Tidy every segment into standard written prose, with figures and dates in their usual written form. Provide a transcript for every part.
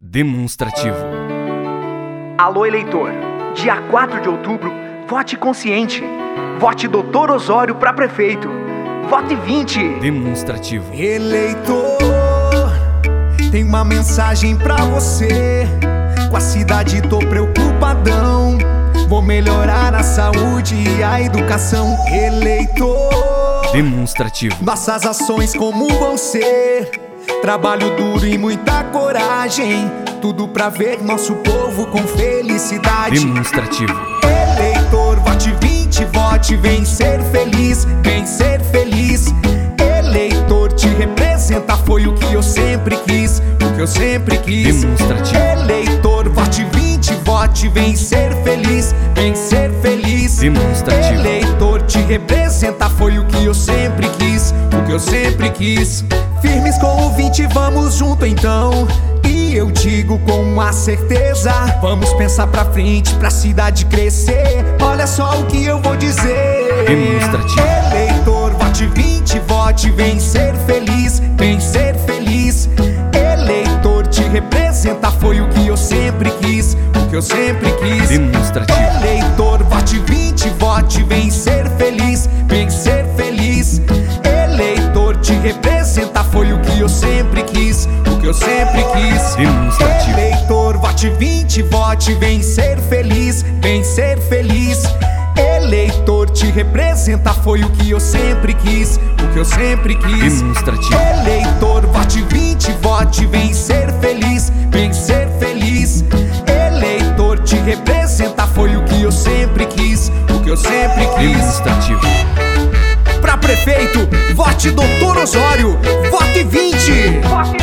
Demonstrativo. Alô, eleitor. Dia 4 de outubro, vote consciente. Vote Dr. Osório para prefeito. Vote 20. Demonstrativo. Eleitor, tem uma mensagem pra você. Com a cidade tô preocupadão. Vou melhorar a saúde e a educação. Eleitor, Demonstrativo. nossas ações como vão ser? Trabalho duro e muita coragem, tudo pra ver nosso povo com felicidade. Demonstrativo. Eleitor, vote 20, vote, vem ser feliz, vem ser feliz. Eleitor, te representa, foi o que eu sempre quis, o que eu sempre quis. Demonstrativo. Eleitor, vote 20, vote, vem ser feliz, vem ser feliz. Demonstrativo. Eleitor, te representa, foi o que eu sempre quis, o que eu sempre quis. Firmes com o 20, vamos junto então. E eu digo com a certeza, vamos pensar pra frente, pra cidade crescer. Olha só o que eu vou dizer. Demonstrativo. Eleitor, vote 20, vote, vem ser feliz, vem ser feliz. Eleitor, te representa, foi o que eu sempre quis, o que eu sempre quis. Demonstrativo. Eleitor, vote 20, vote, vem ser feliz, vem ser feliz. Eleitor, te representa, foi o que eu sempre quis, o que eu sempre quis. Demonstrativo. Eleitor, vote 20, vote, vem ser feliz, vem ser feliz. Eleitor, te representa, foi o que eu sempre quis, o que eu sempre quis. Demonstrativo. Eleitor, vote 20, vote, vem ser feliz, vem ser feliz. Eleitor, te representa, foi o que eu sempre quis, o que eu sempre quis. Demonstrativo. Pra prefeito, vote Dr. Osório, vote 20. Vote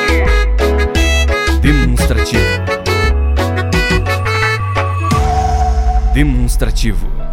20. Demonstrativo. Demonstrativo.